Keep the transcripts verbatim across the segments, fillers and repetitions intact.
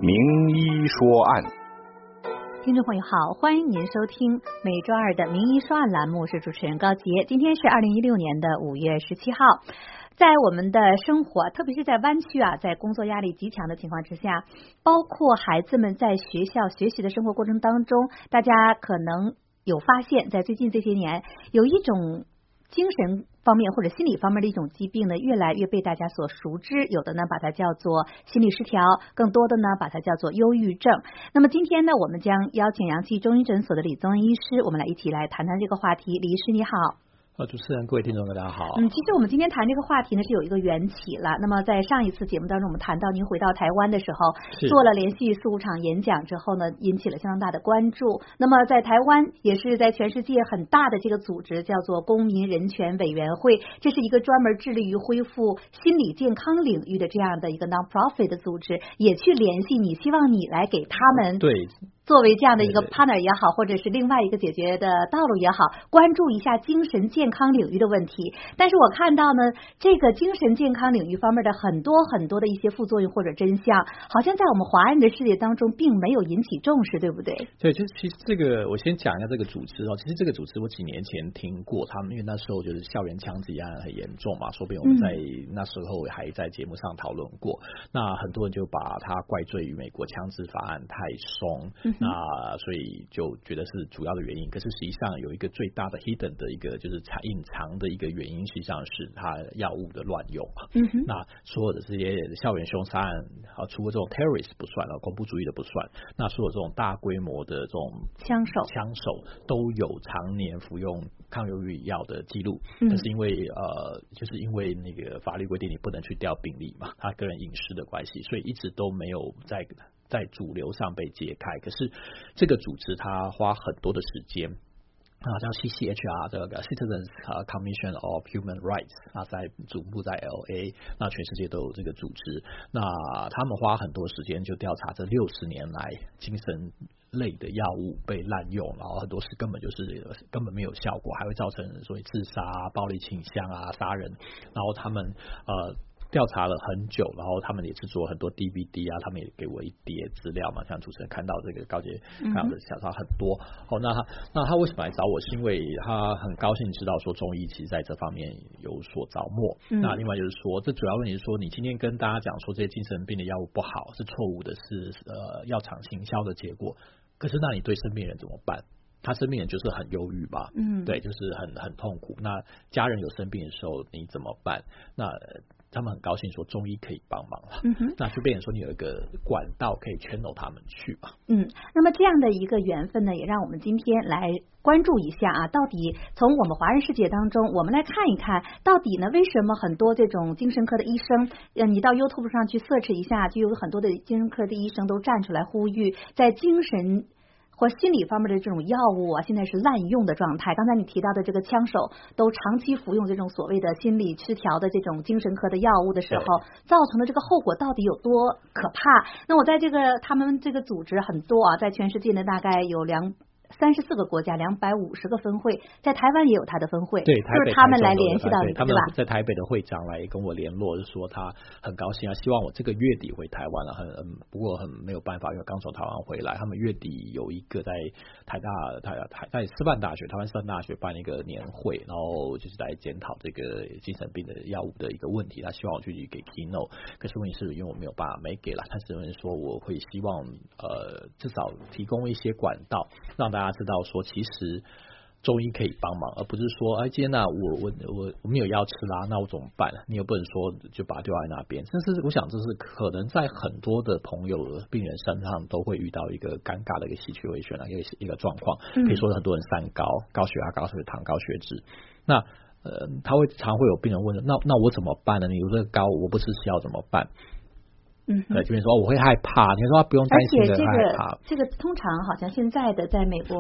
名医说案。 听众朋友好，欢迎您收听每周二的名医说案栏目，我是主持人高杰。今天是二零一六年的五月十七号。在我们的生活，特别是在湾区啊，在工作压力极强的情况之下，包括孩子们在学校学习的生活过程当中，大家可能有发现，在最近这些年，有一种精神方面或者心理方面的一种疾病呢，越来越被大家所熟知，有的呢把它叫做心理失调，更多的呢把它叫做忧郁症。那么今天呢，我们将邀请阳气中医诊所的李宗恩医师，我们来一起来谈谈这个话题。李医师你好。 呃，主持人，各位听众，大家好。 嗯，其实我们今天谈这个话题呢是有一个缘起了。那么在上一次节目当中，我们谈到您回到台湾的时候，做了连续四五场演讲之后呢，引起了相当大的关注。那么在台湾也是在全世界很大的这个组织叫做公民人权委员会，这是一个专门致力于恢复心理健康领域的这样的一个 non-profit 的组织，也去联系你，希望你来给他们对。 作为这样的一个 partner 也好，或者是另外一个解决的道路也好，关注一下精神健康领域的问题。但是我看到呢，这个精神健康领域方面的很多很多的一些副作用或者真相，好像在我们华人的世界当中并没有引起重视，对不对？ 对，就其实这个我先讲一下这个组织哦。其实这个组织我几年前听过他们，因为那时候就是校园枪击案很严重嘛，说不定我们在那时候还在节目上讨论过。嗯、那很多人就把它怪罪于美国枪支法案太松。嗯那所以就觉得是主要的原因，可是实际上有一个最大的 hidden 的一个就是隐藏的一个原因，实际上是它药物的乱用。嗯哼，那所有的这些校园凶杀案啊，除了这种 terrorist 不算了，恐怖主义的不算，那所有这种大规模的这种枪手枪手都有常年服用抗忧郁药的记录。嗯，但是因为呃，就是因为那个法律规定你不能去调病历嘛，他个人隐私的关系，所以一直都没有在。在主流上被揭开，可是这个组织它花很多的时间啊，叫 C C H R 这个 Citizens Commission of Human Rights， 那在总部在 L A， 那全世界都有这个组织。那他们花很多时间就调查这六十年来精神类的药物被滥用，然后很多是根本就是根本没有效果，还会造成所谓自杀、暴力倾向啊、杀人。然后他们呃。调查了很久，然后他们也制作很多 D V D 啊，他们也给我一叠资料嘛，像主持人看到这个高杰看到的小抄很多。哦，那他那他为什么来找我？是因为他很高兴知道说中医其实在这方面有所着墨。嗯、那另外就是说，这主要问题是说，你今天跟大家讲说这些精神病的药物不好是错误的，是呃药厂行销的结果。可是那你对生病人怎么办？他生病人就是很忧郁嘛，嗯，对，就是很很痛苦。那家人有生病的时候你怎么办？那他们很高兴说中医可以帮忙了，嗯哼，那就变成说你有一个管道可以 channel 他们去嘛。 嗯，那么这样的一个缘分呢，也让我们今天来关注一下啊，到底从我们华人世界当中，我们来看一看，到底呢为什么很多这种精神科的医生，呃，你到 YouTube 上去 search 一下，就有很多的精神科的医生都站出来呼吁，在精神或心理方面的这种药物啊，现在是滥用的状态。刚才你提到的这个枪手都长期服用这种所谓的心理失调的这种精神科的药物的时候，造成的这个后果到底有多可怕？那我在这个他们这个组织很多啊，在全世界呢大概有两三十四个国家，两百五十个分会，在台湾也有他的分会， 对，台北就是他们来联系到你， 他们在台北的会长来跟我联络，就说他很高兴啊，希望我这个月底回台湾了，很不过很没有办法，因为刚从台湾回来。他们月底有一个在台大台台在师范大学，台湾师范大学办一个年会，然后就是来检讨这个精神病的药物的一个问题。他希望我去给 keynote， 可是问题是因为我没有办法没给了，但是说我会希望呃至少提供一些管道让大家知道说，其实中医可以帮忙，而不是说，哎，今天呢、啊，我我我我没有药吃啦，那我怎么办？你又不能说就把它丢在那边。但是我想，这是可能在很多的朋友、病人身上都会遇到一个尴尬的一个稀缺危险的一个一个状况。可以说很多人三高，高血压、高血糖、高血脂，那呃，他会常会有病人问，那那我怎么办呢？你有这个高，我不吃药怎么办？嗯，对，这边说我会害怕，你说不用担心的害怕。 这个这个通常好像现在的在美国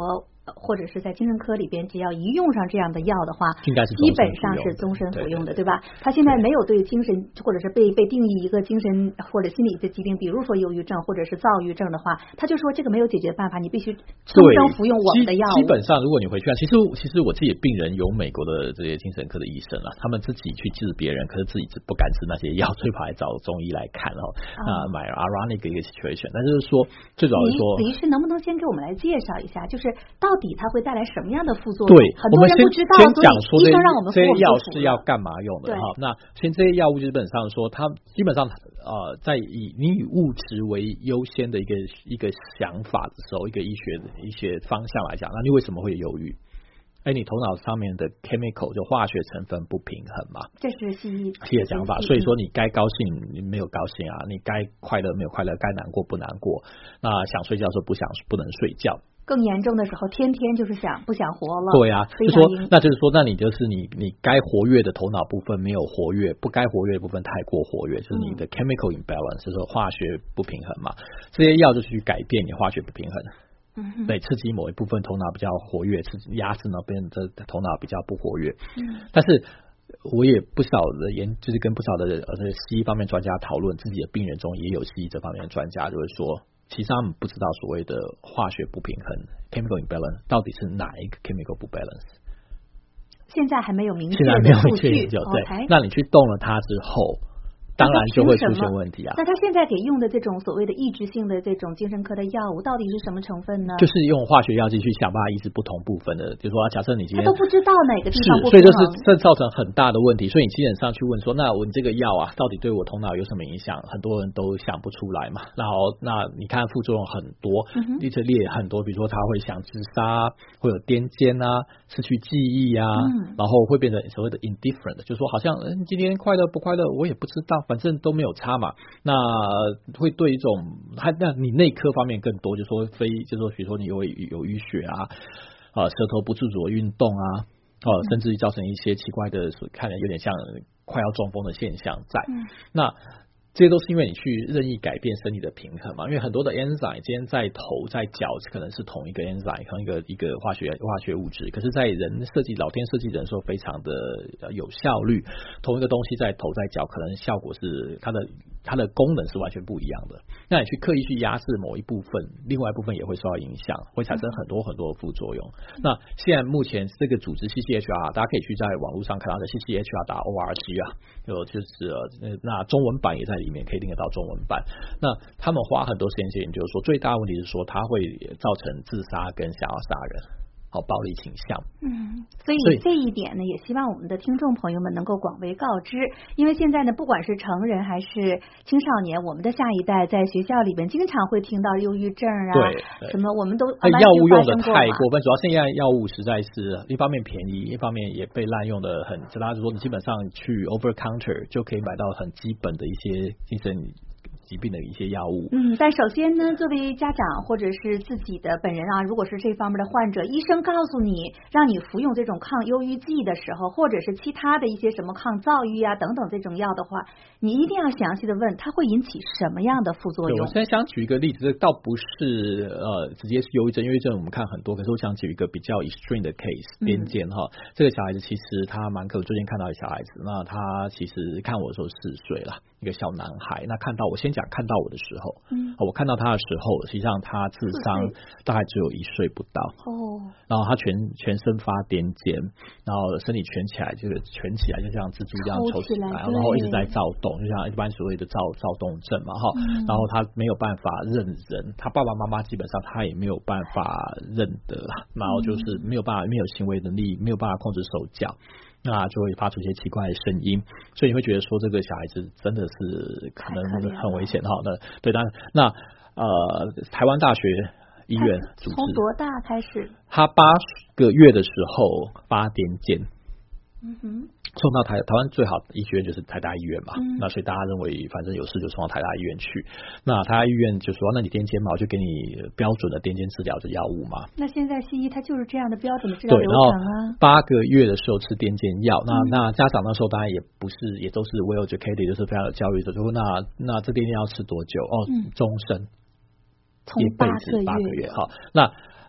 或者是在精神科里边，只要一用上这样的药的话， 应该是基本上是终身服用的，对吧？他现在没有对精神或者是被被定义一个精神或者心理的疾病，比如说忧郁症或者是躁郁症的话，他就说这个没有解决办法，你必须终生服用我们的药物。 基本上，如果你回去看，其实其实我自己的病人有美国的这些精神科的医生啊，他们自己去治别人，可是自己不敢吃那些药，所以跑来找中医来看哦。啊，买 ironic 一个 situation， 但是说最主要是说， 李医师能不能先给我们来介绍一下，就是到底它会带来什么样的副作用？ 对， 很多人不知道， 先讲说医生让我们这些药是要干嘛用的哈。那先这些药物基本上说，它基本上呃，在以你以物质为优先的一个一个想法的时候，一个医学的一些方向来讲，那你为什么会有忧郁？哎，你头脑上面的 chemical 就化学成分不平衡嘛， 这是西医西医的讲法。所以说你该高兴你没有高兴啊，你该快乐没有快乐，该难过不难过。那想睡觉的时候不想不能睡觉。 更严重的时候，天天就是想不想活了。 对啊，就说那就是说，那你就是你你该活跃的头脑部分没有活跃，不该活跃的部分太过活跃，就是你的 chemical imbalance，就是化学不平衡嘛。这些药就是去改变你化学不平衡。 嗯， 对，刺激某一部分头脑比较活跃，刺激压制那边的头脑比较不活跃。 嗯， 但是我也不少的研，就是跟不少的呃西医方面专家讨论，自己的病人中也有西医这方面的专家，就是说，其实他们不知道所谓的化学不平衡 （chemical imbalance） 到底是哪一个 chemical 不 balance。 现在还没有明确现在没有明确研究，对。 Okay. 那你去动了它之后。当然就会出现问题啊！ 那他现在给用的这种所谓的抑制性的这种精神科的药物，到底是什么成分呢？ 就是用化学药剂去想办法抑制不同部分的，就是说，假设你今天他都不知道哪个地方不平衡， 是，所以这是这造成很大的问题。所以你基本上去问说，那我这个药啊，到底对我头脑有什么影响？很多人都想不出来嘛。然后，那你看副作用很多，一直列很多，比如说他会想自杀，会有癫痫啊，失去记忆啊，嗯、然后会变成所谓的 indifferent， 就是说好像嗯今天快乐不快乐我也不知道，反正都没有差嘛。那会对一种，他那你内科方面更多，就是说非，就是说比如说你有有淤血啊，啊舌头不自主的运动啊，哦、啊，甚至于造成一些奇怪的，看着有点像快要中风的现象在。嗯、那这些都是因为你去任意改变身体的平衡嘛，因为很多的 enzyme 今天在头在脚可能是同一个 enzyme， 同一个一个化学化学物质，可是在人设计老天设计人的时候非常的有效率，同一个东西在头在脚可能效果是它的它的功能是完全不一样的。那你去刻意去压制某一部分，另外一部分也会受到影响，会产生很多很多的副作用。嗯、那现在目前这个组织 C C H R， 大家可以去在网络上看到的 C C H R 打 O R G 啊，有就是呃那中文版也在里面可以听得到中文版。那他们花很多时间去研究说，最大的问题是说它会造成自杀跟想要杀人。好，暴力倾向。 嗯，所以这一点呢，也希望我们的听众朋友们能够广为告知，因为现在呢，不管是成人还是青少年，我们的下一代在学校里边经常会听到忧郁症啊， 对， 什么我们都药物用的太过分，主要现在药物实在是一方面便宜，一方面也被滥用的很，大家说你基本上去 over counter 就可以买到很基本的一些精神疾病的一些药物。 嗯，但首先呢，作为家长或者是自己的本人啊，如果是这方面的患者，医生告诉你让你服用这种抗忧郁剂的时候，或者是其他的一些什么抗躁郁啊等等这种药的话，你一定要详细的问它会引起什么样的副作用。 我现在想举一个例子，这倒不是呃直接是忧郁症，忧郁症我们看很多，可是我想举一个比较 extreme 的 case， 癫痫哈、嗯。这个小孩子其实他蛮可，我最近看到一个小孩子，那他其实看我的时候四岁了，一个小男孩，那看到我先讲看到我的时候，嗯，我看到他的时候，实际上他智商大概只有一岁不到， 哦， 然后他全全身发癫痫，然后身体蜷起来，就是蜷起来，就像蜘蛛一样抽起来，然后一直在躁动，就像一般所谓的躁躁动症嘛，哈、嗯，然后他没有办法认人，他爸爸妈妈基本上他也没有办法认得，然后就是没有办法，没有行为能力，没有办法控制手脚。那就会发出一些奇怪的声音，所以你会觉得说这个小孩子真的是可能很危险哈。那对，当然那呃，台湾大学医院组织从多大开始？ 他八个月的时候发癫痫， 嗯哼。 送到台台湾最好的医学院就是台大医院嘛、嗯，那所以大家认为反正有事就送到台大医院去。那台大医院就说，那你癫痫嘛，我就给你标准的癫痫治疗的药物嘛。 那现在西医它就是这样的标准的治疗流程啊。 八个月的时候吃癫痫药，那、嗯、那家长那时候当然也不是，也都是 well educated， 就是非常有教育的，就说那那这癫痫药吃多久？哦，嗯、终身， 从八个月， 八个月。好，那。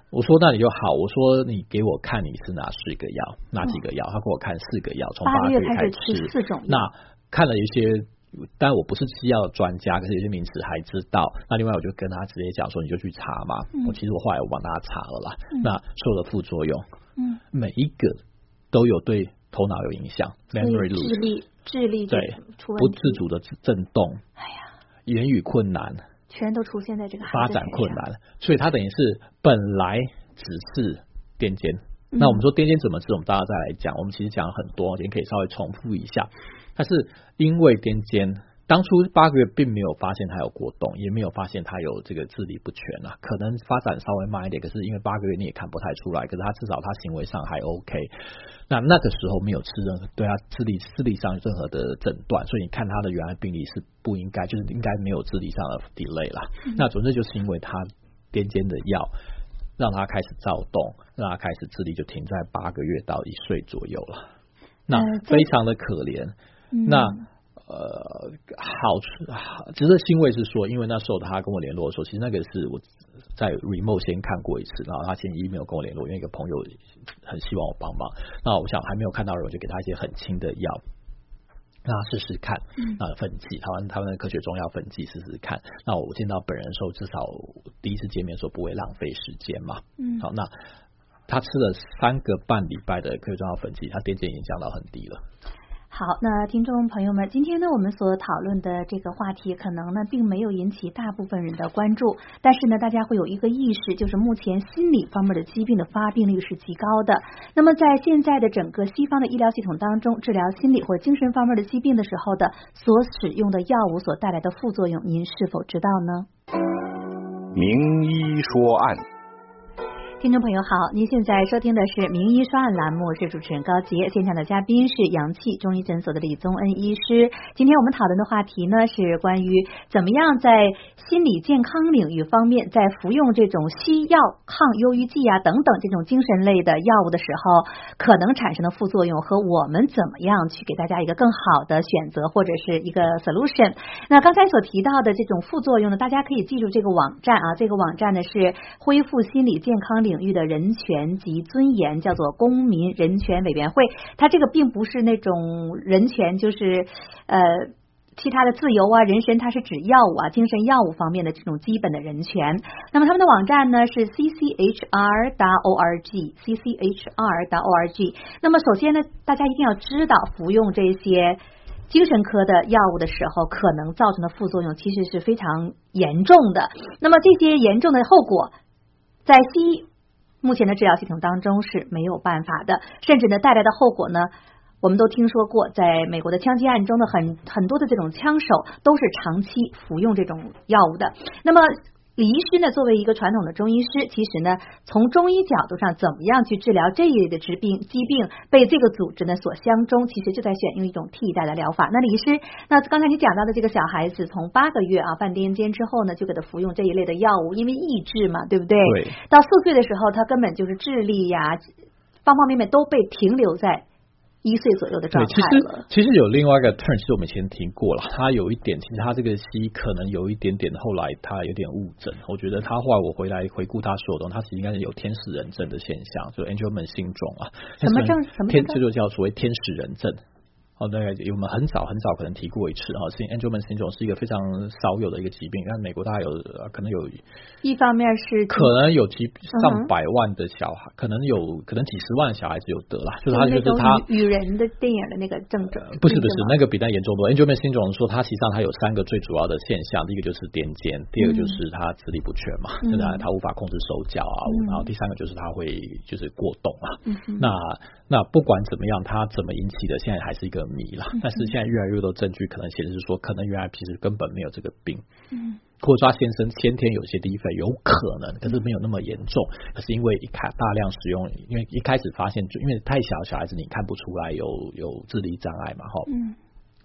我说那你就好，我说你给我看你是哪四个药，哪几个药？他给我看四个药，从八个月开始吃四种药。 那看了一些。但我不是吃药专家，可是有些名词还知道。那另外我就跟他直接讲说，你就去查嘛。嗯、我其实我后来我帮他查了啦。嗯、那所有的副作用，嗯，每一个都有对头脑有影响 ，memory loss， 智力智力对不自主的震动，哎呀，言语困难， 全都出现在这个发展困难。所以他等于是本来只是癫痫。嗯、那我们说癫痫怎么治？我们大家再来讲。我们其实讲了很多，也可以稍微重复一下。但是因为癫痫，当初八个月并没有发现他有过动，也没有发现他有这个智力不全啊，可能发展稍微慢一点，可是因为八个月你也看不太出来，可是他至少他行为上还 OK。那那个时候没有吃任何对他智力智力上任何的诊断，所以你看他的原来病例是不应该，就是应该没有智力上的 delay 啦。嗯、那总之就是因为他癫痫的药让他开始躁动，让他开始智力就停在八个月到一岁左右了，那非常的可怜。嗯、那呃，好处值得欣慰是说，因为那时候他跟我联络的时候，其实那个是我在 remote 先看过一次，然后他先 email 跟我联络，因为一个朋友很希望我帮忙。那我想还没有看到人，我就给他一些很轻的药，让他试试看。嗯、那粉剂，台湾他们的科学中药粉剂试试看。那我见到本人的时候，至少第一次见面的时候不会浪费时间嘛。嗯，好，那他吃了三个半礼拜的科学中药粉剂，他癫痫已经降到很低了。 好，那听众朋友们，今天呢我们所讨论的这个话题可能呢并没有引起大部分人的关注，但是呢大家会有一个意识，就是目前心理方面的疾病的发病率是极高的。那么在现在的整个西方的医疗系统当中，治疗心理或者精神方面的疾病的时候的所使用的药物所带来的副作用，您是否知道呢？ 名医说案。 听众朋友好，您现在收听的是名医说案栏目，我是主持人高杰，现场的嘉宾是阳气中医诊所的李宗恩医师。今天我们讨论的话题呢是关于怎么样在心理健康领域方面，在服用这种西药、抗忧郁剂啊等等这种精神类的药物的时候，可能产生的副作用和我们怎么样去给大家一个更好的选择或者是一个 solution。 那刚才所提到的这种副作用呢，大家可以记住这个网站啊，这个网站呢是恢复心理健康领域的人权及尊严，叫做公民人权委员会。它这个并不是那种人权，就是呃其他的自由啊、人身，它是指药物啊、精神药物方面的这种基本的人权。那么他们的网站呢是 c c h r dot org c c h r dot org。 那么首先呢，大家一定要知道服用这些精神科的药物的时候可能造成的副作用其实是非常严重的。那么这些严重的后果在西医目前的治疗系统当中是没有办法的，甚至呢带来的后果呢，我们都听说过，在美国的枪击案中的很很多的这种枪手都是长期服用这种药物的。那么李医师呢，作为一个传统的中医师，其实呢，从中医角度上，怎么样去治疗这一类的疾病疾病被这个组织呢所相中，其实就在选用一种替代的疗法。那李医师，那刚才你讲到的这个小孩子，从八个月啊犯癫痫之后呢，就给他服用这一类的药物，因为抑制嘛，对不对？ 对。 到四岁的时候，他根本就是智力呀、方方面面都被停留在一岁左右的状态了。其实其实有另外一个 term， 其实我们以前提过了，他有一点，其实他这个西可能有一点点，后来他有点误诊。我觉得他后来我回来回顾他所有东西，他其实应该是有天使人症的现象，就 Angelman syndrome 啊。 什么症？什么症？ 这就叫所谓天使人症。哦，那个我们很早很早可能提过一次哈，是 Angelman syndrome 是一个非常少有的一个疾病，但美国大概有可能有， 一方面是可能有几上百万的小孩，嗯、可能有可能几十万的小孩子有得啦，就是他就是他与人的电影的那个症状、呃， 不是不是那个比那严重多。Angelman syndrome 说它实际上它有三个最主要的现象，第一个就是癫痫，第二个就是他智力不全嘛，现在、嗯、他无法控制手脚啊、嗯，然后第三个就是他会就是过动啊。嗯、那那不管怎么样，他怎么引起的，现在还是一个谜啦。但是现在越来越多证据可能显示说，可能原来其实根本没有这个病，嗯，或者说他先生先天有些低肺，有可能，可是没有那么严重。可是因为一开大量使用，因为一开始发现，就因为太小小孩子你看不出来有有智力障碍嘛，哈，嗯。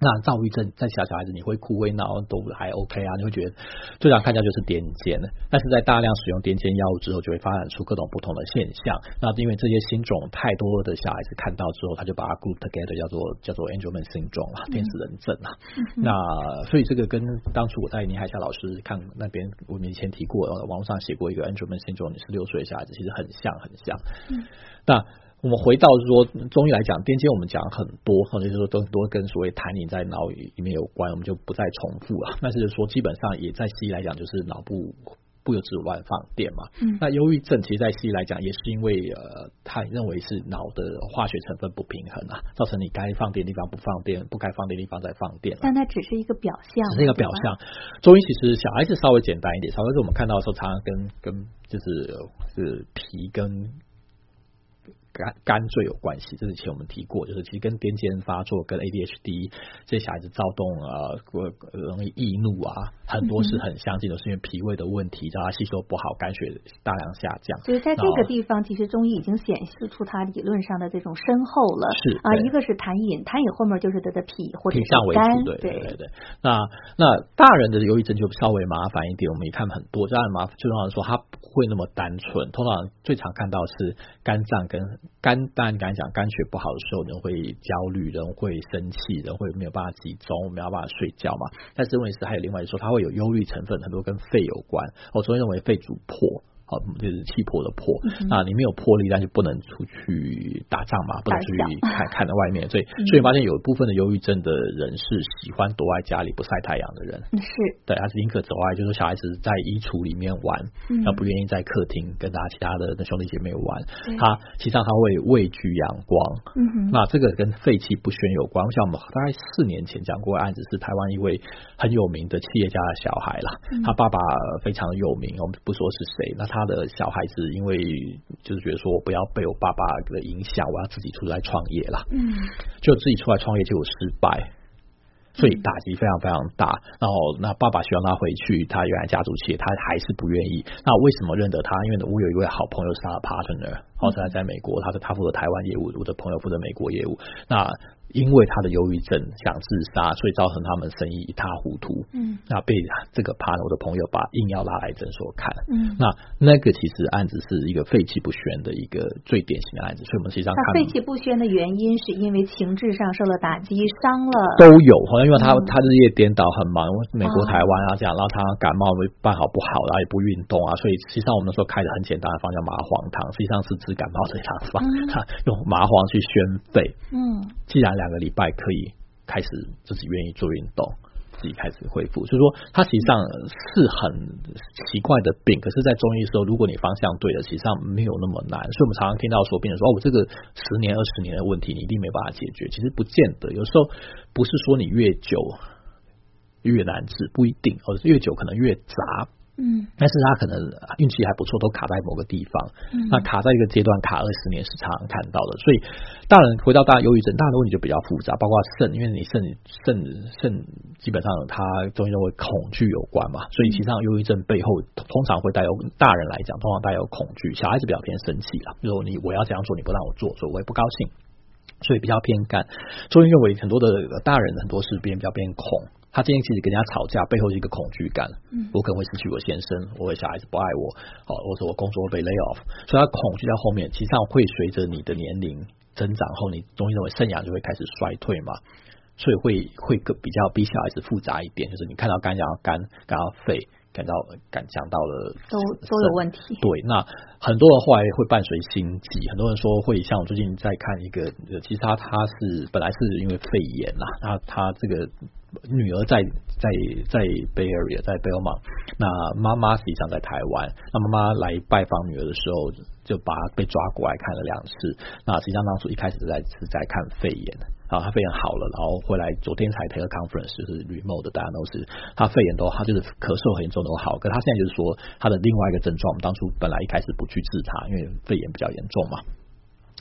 那躁郁症在小小孩子你会哭会闹都还 OK 啊，你会觉得最常看到就是癫痫，但是在大量使用癫痫药物之后，就会发展出各种不同的现象。那因为这些新种太多的小孩子看到之后，他就把它 group together 叫做叫做 Angelman syndrome 啊，天使人症啊。嗯、那所以这个跟当初我在倪海霞老师看那边，我们以前提过，网络上写过一个 Angelman syndrome， 你是六岁的小孩子，其实很像很像。嗯、那我们回到说中医来讲，癫痫我们讲很多，就是说都都跟所谓痰饮在脑里面有关，我们就不再重复了。但是说基本上也在西医来讲，就是脑部不由自主乱放电嘛。嗯、那忧郁症其实在西医来讲，也是因为呃，他认为是脑的化学成分不平衡啊，造成你该放电的地方不放电，不该放电的地方在放电。 但它只是一个表象， 只是一个表象。中医其实小孩子稍微简单一点，小孩子我们看到的时候，常常跟跟就是是脾跟肝肝最有关系，这是以前我们提过，就是其实跟癫痫发作、跟 A D H D 这些小孩子躁动啊、呃，容易易怒啊，很多是很相近的，是因为脾胃的问题，让他吸收不好，肝血大量下降。 所以在这个地方，其实中医已经显示出它理论上的这种深厚了。 是啊，一个是痰饮，痰饮后面就是它的脾或者是肝，对对对对。那那大人的忧郁症就稍微麻烦一点，我们也看很多，当然麻烦，就像说他不会那么单纯，通常最常看到是肝脏跟肝，当然刚才讲肝血不好的时候，人会焦虑，人会生气，人会没有办法集中，没有办法睡觉嘛。但是问题是还有另外说，它会有忧郁成分，很多跟肺有关。我昨天认为肺主魄。就是气魄的魄，嗯、啊，你没有魄力，但就不能出去打仗嘛，不能出去看看到外面，所以、嗯、所以发现有一部分的忧郁症的人是喜欢躲在家里不晒太阳的人， 是对，他是宁可走外，就是小孩子在衣橱里面玩，嗯、他不愿意在客厅跟大家其他的兄弟姐妹玩，嗯、他其实上他会畏惧阳光，嗯、那这个跟肺气不宣有关。像我们大概四年前讲过的案子是台湾一位很有名的企业家的小孩啦，嗯、他爸爸非常有名，我们不说是谁，那他他的小孩子因为就是觉得说我不要被我爸爸的影响，我要自己出来创业啦，嗯，就自己出来创业结果失败，所以打击非常非常大。然后那爸爸希望他回去他原来家族企业，他还是不愿意。那为什么认得他？因为我有一位好朋友是他的 partner， 然后他在美国，他是他负责台湾业务，我的朋友负责美国业务。那因为他的忧郁症想自杀，所以造成他们生意一塌糊涂。嗯，那被这个 partner 我的朋友把硬要拉来诊所看。嗯，那那个其实案子是一个肺气不宣的一个最典型的案子，所以我们实际上看肺气不宣的原因是因为情志上受了打击，伤了都有。好像因为他、嗯、他日夜颠倒，很忙，美国台湾啊这样，然后他感冒办好不好，然后也不运动啊，所以实际上我们那时候开的很简单的方叫麻黄汤，实际上是治感冒的方法，嗯、用麻黄去宣肺。嗯，既然两个礼拜可以开始自己愿意做运动，自己开始恢复，所以说它实际上是很奇怪的病，可是在中医的时候，如果你方向对了，实际上没有那么难。所以我们常常听到说病人说哦，我这个十年二十年的问题你一定没办法解决，其实不见得，有时候不是说你越久越难治，不一定，而是越久可能越杂。嗯，但是他可能运气还不错，都卡在某个地方。嗯，那卡在一个阶段，卡二十年是常常看到的。所以大人回到大忧郁症，大人的问题就比较复杂，包括肾，因为你肾肾肾基本上它中医认为恐惧有关嘛，所以其实上忧郁症背后通常会带有大人来讲，通常带有恐惧，小孩子比较偏生气啦，就是你我要这样做，你不让我做，所以我会不高兴，所以比较偏肝。中医认为很多的大人很多是变比较偏恐。他今天其实跟人家吵架，背后是一个恐惧感。嗯，我可能会失去我先生，我的小孩子不爱我，好，或者我工作会被 lay off， 所以他恐惧在后面，其实上会随着你的年龄增长后，你中医认为肾阳就会开始衰退嘛，所以会会比较比小孩子复杂一点，就是你看到肝讲到肝，看到肺，感到感讲到了都都有问题。 对，那很多人后来会伴随心悸，很多人说会像我最近在看一个，其实他他是本来是因为肺炎啦，他他这个。女儿在在在 Bay Area 在 Belmont， 那妈妈实际上在台湾，那妈妈来拜访女儿的时候，就把她被抓过来看了两次。那实际上当初一开始是在是在看肺炎，啊，她肺炎好了，然后回来昨天才 take a conference， 就是 remote 大家都是她肺炎都她就是咳嗽很严重都好，可是她现在就是说她的另外一个症状，我们当初本来一开始不去治她，因为肺炎比较严重嘛。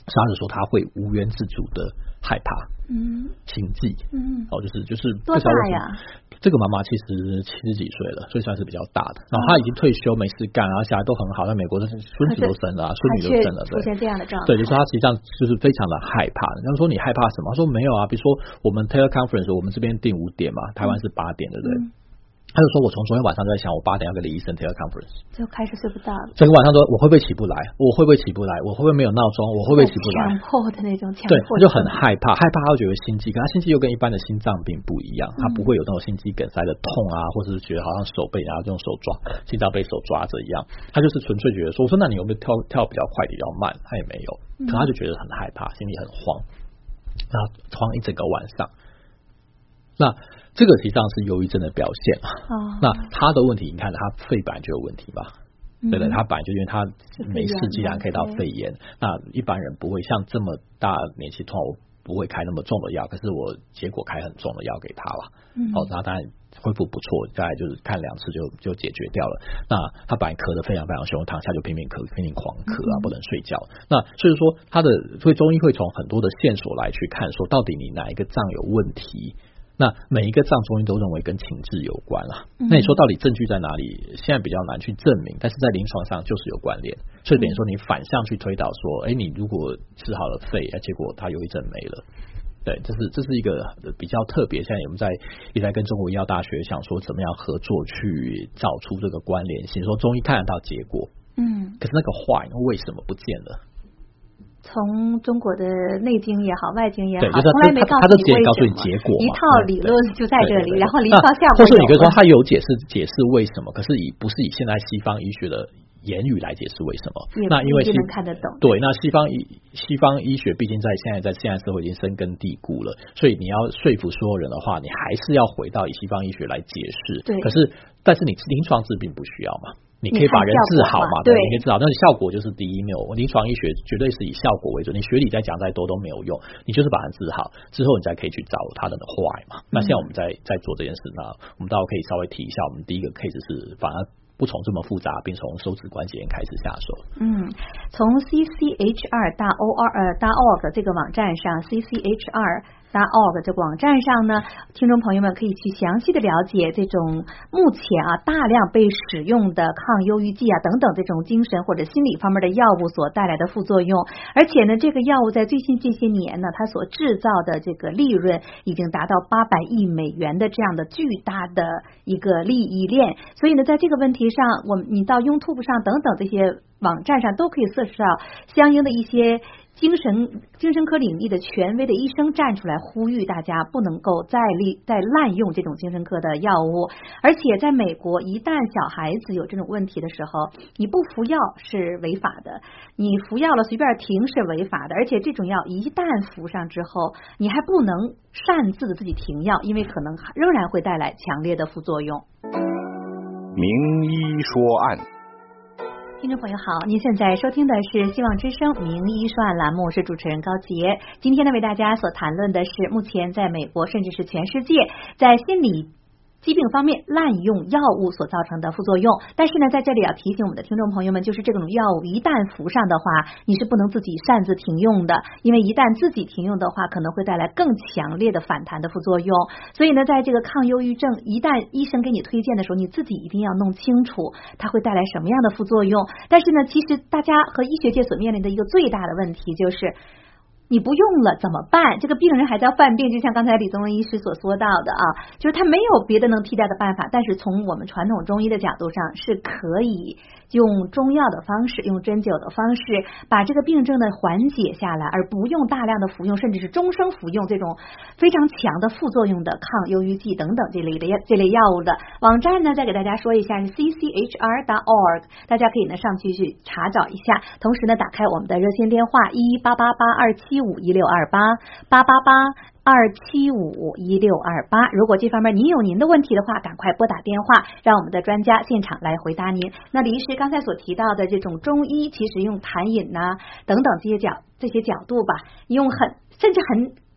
所以他就说他会无缘自主的害怕，嗯，心悸，嗯，哦，就是就是多大呀？ 这个妈妈其实七十几岁了，所以算是比较大的。然后她已经退休没事干，然后小孩都很好，在美国的孙子都生了，孙女都生了，对， 出现这样的状况， 对，就是她实际上就是非常的害怕。人家说你害怕什么？她说没有啊，比如说我们 teleconference， 我们这边定五点嘛，台湾是八点，对不对？嗯，他就说我从昨天晚上就在想，我八点要跟李医生 teleconference， 就开始睡不到了。 整个晚上说我会不会起不来，我会不会起不来，我会不会没有闹钟，我会不会起不来， 强迫的那种强迫。 对，他就很害怕，害怕他就觉得心悸，可他心悸又跟一般的心脏病不一样，他不会有那种心肌梗塞的痛啊，或者是觉得好像手被然后用手抓，心脏被手抓着一样，他就是纯粹觉得说，我说那你有没有跳跳比较快比较慢？他也没有，可他就觉得很害怕，心里很慌，然后慌一整个晚上。那这个实际上是忧郁症的表现嘛？哦，那他的问题，你看他肺本来就有问题吧？嗯、对不对？他本来就因为他没事，既然可以到肺炎，那一般人不会像这么大年纪，通常我不会开那么重的药，可是我结果开很重的药给他了。嗯，好，那当然恢复不错，再来就是看两次就就解决掉了。那他本来咳得非常非常凶，躺下就拼命咳，拼命狂咳啊，不能睡觉。那所以说他的，所以中医会从很多的线索来去看，说到底你哪一个脏有问题。那每一个脏中医都认为跟情志有关了，那你说到底证据在哪里？现在比较难去证明，但是在临床上就是有关联，所以等于说你反向去推导说，哎，你如果治好了肺，结果他忧郁症没了，对，这是这是一个比较特别。现在我们在也在跟中国医药大学想说怎么样合作去找出这个关联性，说中医看得到结果，嗯，可是那个坏为什么不见了？ 从中国的内经也好，外经也好， 从来没告诉你为什么， 结果一套理论就在这里，然后临床效果。 或者你可以说他有解释解释为什么，可是以不是以现在西方医学的言语来解释为什么？那因为西能看得懂。 对，那西方医西方医学毕竟在现在在现在社会已经深根蒂固了，所以你要说服所有人的话，你还是要回到以西方医学来解释。 对， 可是但是你临床治病不需要嘛？你可以把人治好嘛？ 对， 你可以治好，但是效果就是第一没有。临床医学绝对是以效果为准，你学理再讲再多都没有用，你就是把人治好之后，你再可以去找他人的坏嘛。那现在我们在在做这件事，那我们倒可以稍微提一下，我们第一个 case 是把它不从这么复杂，并从手指关节炎开始下手。 嗯，从 C C H R 大 O R 呃大 org 这个网站上 ，C C H R。大 org 这个网站上呢，听众朋友们可以去详细的了解这种目前啊大量被使用的抗忧郁剂啊等等这种精神或者心理方面的药物所带来的副作用，而且呢，这个药物在最近这些年呢，它所制造的这个利润已经达到八百亿美元的这样的巨大的一个利益链，所以呢，在这个问题上，我们你到 YouTube 上等等这些网站上都可以测试到相应的一些。精神精神科领域的权威的医生站出来呼吁大家不能够再利再滥用这种精神科的药物，而且在美国，一旦小孩子有这种问题的时候，你不服药是违法的，你服药了随便停是违法的，而且这种药一旦服上之后，你还不能擅自的自己停药，因为可能仍然会带来强烈的副作用。 名医说案。 听众朋友好，您现在收听的是希望之声名医说案栏目，我是主持人高杰。今天呢，为大家所谈论的是目前在美国甚至是全世界在心理疾病方面滥用药物所造成的副作用，但是呢，在这里要提醒我们的听众朋友们，就是这种药物一旦服上的话，你是不能自己擅自停用的，因为一旦自己停用的话，可能会带来更强烈的反弹的副作用。所以呢，在这个抗忧郁症，一旦医生给你推荐的时候，你自己一定要弄清楚它会带来什么样的副作用。但是呢，其实大家和医学界所面临的一个最大的问题就是。你不用了怎么办？这个病人还在犯病，就像刚才李宗仁医师所说到的啊，就是他没有别的能替代的办法，但是从我们传统中医的角度上是可以用中药的方式，用针灸的方式把这个病症呢缓解下来，而不用大量的服用，甚至是终生服用这种非常强的副作用的抗忧郁剂等等这类的这类药物的。网站呢再给大家说一下是 C C H R 点 org， 大家可以呢上去去查找一下，同时呢打开我们的热线电话一八八八二七五一六二八八八八二七五一六二八，如果这方面您有您的问题的话，赶快拨打电话，让我们的专家现场来回答您。那李医师刚才所提到的这种中医，其实用痰饮呐、啊、等等这些角这些角度吧，用很甚至很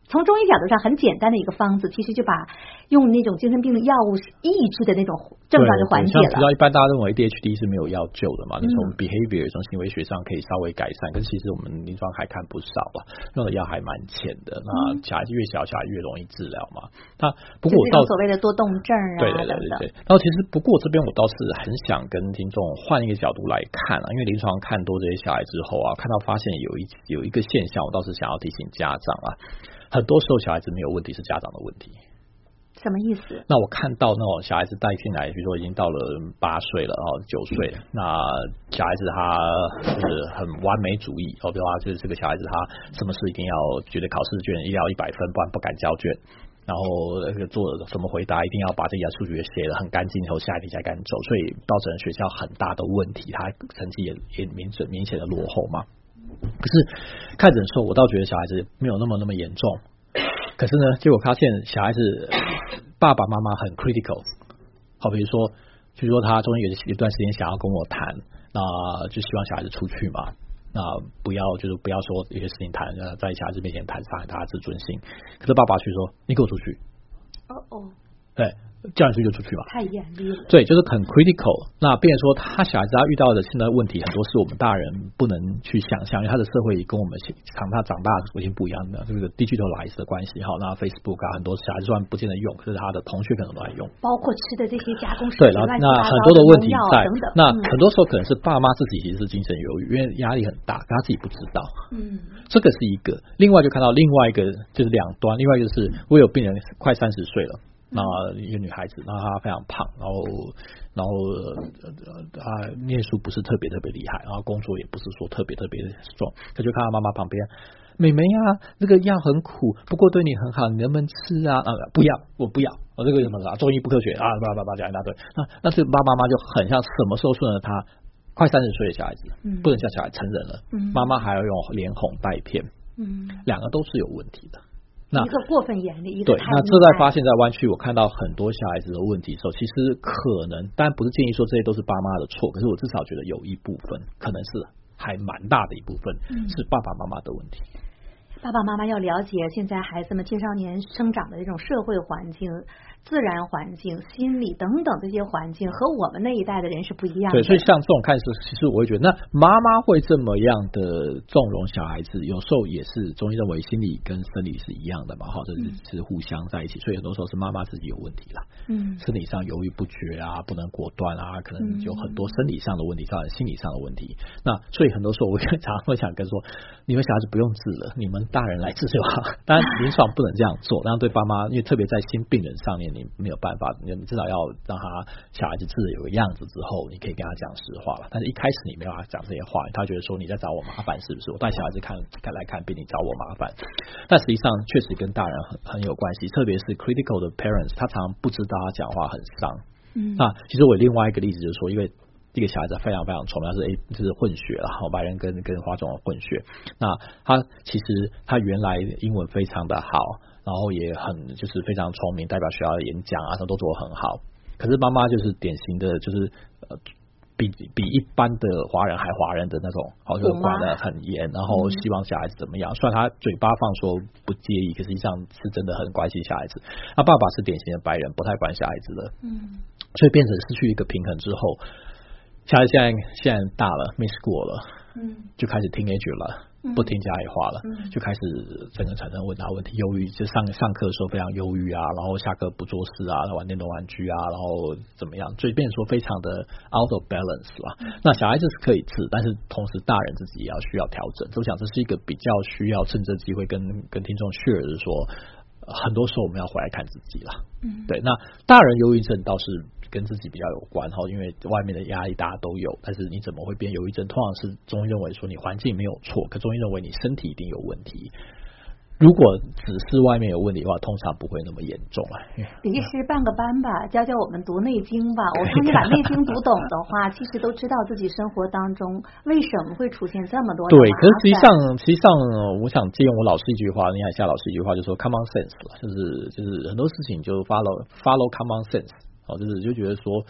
从中医角度上很简单的一个方子，其实就把用那种精神病的药物抑制的那种症状就缓解了。 像一般大家认为 A D H D 是没有药救的嘛，你从 behavior 从行为学上可以稍微改善，可是其实我们临床还看不少啊，用的药还蛮浅的。那小孩子越小，小孩越容易治疗嘛。那不过我到所谓的多动症啊， 对对对对对。然后其实不过这边我倒是很想跟听众换一个角度来看啊，因为临床看多这些小孩之后啊，看到发现有一有一个现象，我倒是想要提醒家长啊。很多时候小孩子没有问题，是家长的问题。 什么意思？ 那我看到那种小孩子带进来，比如说已经到了八岁了哦，九岁，那小孩子他就是很完美主义，哦，比如说就是这个小孩子他什么事一定要觉得考试卷一定要一百分，不然不敢交卷。然后做什么回答一定要把这些数学写得很干净以后，下一题才敢走，所以造成学校很大的问题，他成绩也也明显明显的落后嘛。可是看诊的时候，我倒觉得小孩子没有那么那么严重。可是呢，结果发现小孩子爸爸妈妈很 critical。好，比如说，比如说他中间有一段时间想要跟我谈，那就希望小孩子出去嘛。那不要就是不要说有些事情谈，在小孩子面前谈伤害他的自尊心。可是爸爸去说：“你给我出去。” 哦哦， 对。叫你出去就出去嘛， 太严厉了。对， 就是很 critical。那变成说，他小孩子他遇到的现在问题很多是我们大人不能去想象，因为他的社会跟我们长大长大的已经不一样的，这个 digitalize 的关系哈。那 Facebook 啊，很多小孩子虽然不见得用，可是他的同学可能都在用。 包括吃的这些加工食品，对，然后那很多的问题在。 等等那很多时候可能是爸妈自己其实是精神忧郁，因为压力很大，可他自己不知道。嗯，这个是一个。另外就看到另外一个就是两端，另外一个就是我有病人快三十岁了。那一个女孩子，那她非常胖，然后然后她、呃、念书不是特别特别厉害，然后工作也不是说特别特别重，她就看她妈妈旁边，妹妹啊，这个药很苦，不过对你很好，你能不能吃啊？啊，不要，我不要，我这个什么啊，中医不科学啊，叭叭叭讲一大堆。那那这爸爸妈妈就很像什么时候顺着她，快三十岁的小孩子，嗯、不能叫小孩成人了，嗯、妈妈还要用连哄带骗，嗯，两个都是有问题的。 一个过分严厉，一个对，那这在发现在湾区，我看到很多小孩子的问题的时候，其实可能，当然不是建议说这些都是爸妈的错，可是我至少觉得有一部分可能是还蛮大的一部分、嗯、是爸爸妈妈的问题。 爸爸妈妈要了解现在孩子们青少年生长的这种社会环境、自然环境、心理等等这些环境和我们那一代的人是不一样的。 对，所以像这种看似，其实我会觉得，那妈妈会这么样的纵容小孩子，有时候也是中医认为心理跟生理是一样的嘛，哈，这是是互相在一起，所以很多时候是妈妈自己有问题啦。嗯，生理上犹豫不决啊，不能果断啊，可能有很多生理上的问题造成心理上的问题。那所以很多时候我常常会想跟说，你们小孩子不用治了，你们大人来治就好。当然临床不能这样做，这样对爸妈，因为特别在新病人上面，你没有办法，你至少要让他小孩子治的有个样子之后，你可以跟他讲实话了。但是一开始你没有办法讲这些话，他觉得说你在找我麻烦，是不是？我带小孩子看看来看病，你找我麻烦。但实际上确实跟大人很很有关系，特别是 critical 的 parents， 他常常不知道他讲话很伤。嗯，那其实我有另外一个例子就是说，因为一个小孩子非常非常聪明，他是 A 就是混血啦，白人跟跟华种的混血。那他其实他原来英文非常的好，然后也很就是非常聪明，代表学校的演讲啊，他都做得很好。可是妈妈就是典型的，就是呃比比一般的华人还华人的那种，好像管得很严，然后希望小孩子怎么样。虽然他嘴巴放说不介意，可实际上是真的很关心小孩子。他爸爸是典型的白人，不太管小孩子的，嗯，所以变成失去一个平衡之后。小孩现在现在大了 ，miss school 了，嗯，就开始 teenager 了，不听家里话了，嗯，就开始整个产生问他问题，忧郁，就上上课的时候非常忧郁啊，然后下课不做事啊，玩电动玩具啊，然后怎么样，所以变成说非常的 out of balance 啦。嗯、那小孩子是可以治，但是同时大人自己也要需要调整。我想这是一个比较需要趁这机会跟跟听众 share 的说。很多时候我们要回来看自己啦，嗯，对，那大人忧郁症倒是跟自己比较有关哈，因为外面的压力大家都有，但是你怎么会变忧郁症？通常是中医认为说你环境没有错，可中医认为你身体一定有问题。如果只是外面有问题的话，通常不会那么严重啊。 李医师办个班吧，教教我们读内经吧。我看你把内经读懂的话，其实都知道自己生活当中为什么会出现这么多的麻烦。 对，可是实际上，实际上，我想借用我老师一句话，林海夏老师一句话，就说 common sense 了，就是就是很多事情就 follow follow common sense， 哦，就是就觉得说。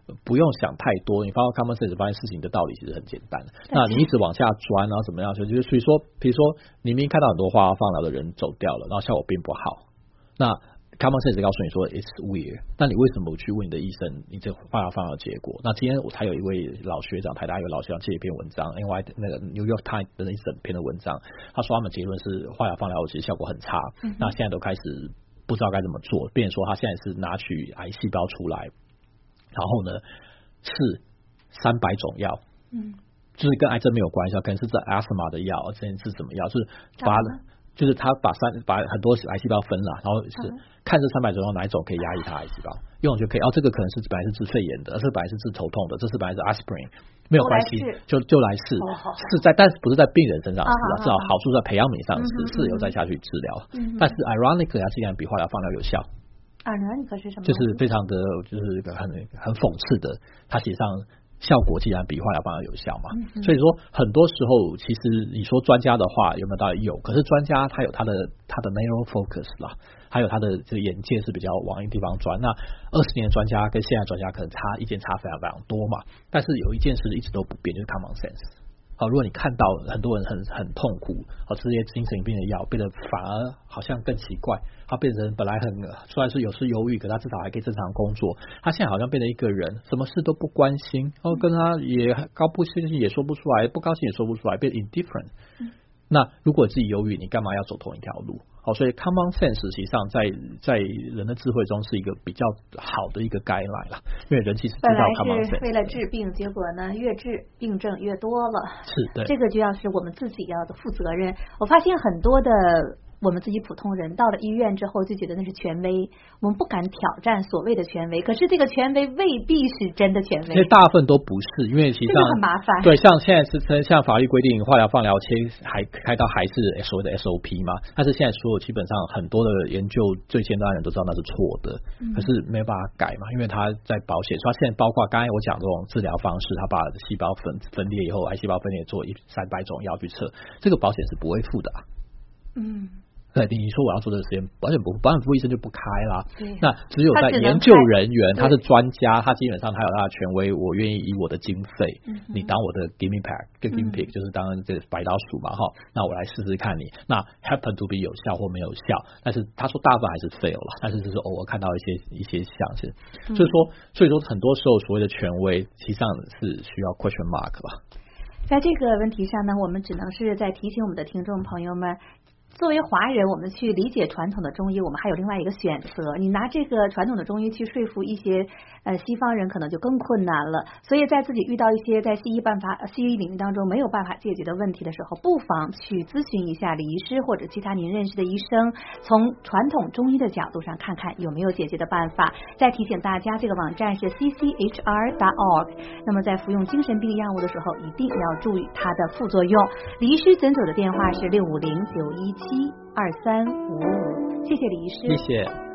不用想太多，你发到 common sense 发现事情的道理其实很简单。那你一直往下钻，然后怎么样？就就是所以说，比如说你明明看到很多化疗放疗的人走掉了，然后效果并不好，那 common sense 告诉你说 it's weird， 那你为什么不去问你的医生你这化疗放疗的结果？那今天我才有一位老学长，台大一位老学长写一篇文章，另外那个 New York Times 的一整篇的文章，他说他们结论是化疗放疗其实效果很差，嗯、那现在都开始不知道该怎么做，变成说他现在是拿取癌细胞出来，然后呢是三百种药，嗯，就是跟癌症没有关系，可能是这 asthma 的药，这是什么药，就是把就是他把三把很多癌细胞分了，然后是看这三百种中哪一种可以压抑它癌细胞，用就可以。哦，这个可能是本来是治肺炎的，这本来是治头痛的，这是本来是 aspirin， 没有关系，就就来试，哦、是在但是不是在病人身上试啊？至少好处在培养皿上试，试以后再下去治疗。嗯、但是 ironically 它竟然比化疗放疗有效。 ironically 是什么？ 就是非常的，就是一个很很讽刺的，它实际上效果既然比化疗放疗有效嘛，嗯、所以说很多时候其实你说专家的话有没有道理？有，可是专家他有他的他的 narrow focus 啦，还有他的这个眼界是比较往一个地方钻。那二十年的专家跟现在专家可能差意见差非常非常多嘛，但是有一件事一直都不变，就是 common sense。好，如果你看到很多人很很痛苦，好，这些精神病的药变得反而好像更奇怪，他变成本来很虽然是有时忧郁，可他至少还可以正常工作，他现在好像变成一个人，什么事都不关心，然后跟他也高不兴也说不出来，不高兴也说不出来，变 indifferent。嗯、那如果自己忧郁，你干嘛要走同一条路？好，所以 common sense 实际上在在人的智慧中是一个比较好的一个 guideline 啦，因为人其实知道 common sense。 本来是为了治病，结果呢越治病症越多了， 是的， 这个就要是我们自己要的负责任。我发现很多的我们自己普通人到了医院之后就觉得那是权威，我们不敢挑战所谓的权威，可是这个权威未必是真的权威， 其实大部分都不是，因为实际上很麻烦。 对，像现在是像法律规定化疗放疗切还开刀还是所谓的 S O P 嘛，但是现在所有基本上很多的研究最前端的人都知道那是错的，嗯、可是没有办法改嘛，因为他在保险，所以他现在包括刚才我讲这种治疗方式，他把细胞分分裂以后，癌细胞分裂做一三百种药去测，这个保险是不会付的、啊。嗯。对，你说我要做这个实验，保险不保险服务医生就不开啦。那只有在研究人员，他是专家，他基本上他有他的权威，我愿意以我的经费，嗯、你当我的 guinea pig，guinea pig、嗯、就是当这个白老鼠嘛哈。那我来试试看你，那 happen to be 有效或没有效，但是他说大部分还是 fail 了，但是就是偶尔看到一些一些象是，所以说所以说很多时候所谓的权威，实际上是需要 question mark 吧。 在这个问题上呢，我们只能是在提醒我们的听众朋友们。作为华人，我们去理解传统的中医，我们还有另外一个选择。你拿这个传统的中医去说服一些呃西方人，可能就更困难了。所以在自己遇到一些在西医办法、西医领域当中没有办法解决的问题的时候，不妨去咨询一下李医师或者其他您认识的医生，从传统中医的角度上看看有没有解决的办法。再提醒大家，这个网站是 c c h r dot org。那么在服用精神病药物的时候，一定要注意它的副作用。李医师诊所的电话是六五零九一七二三五五，谢谢李医师， 谢谢。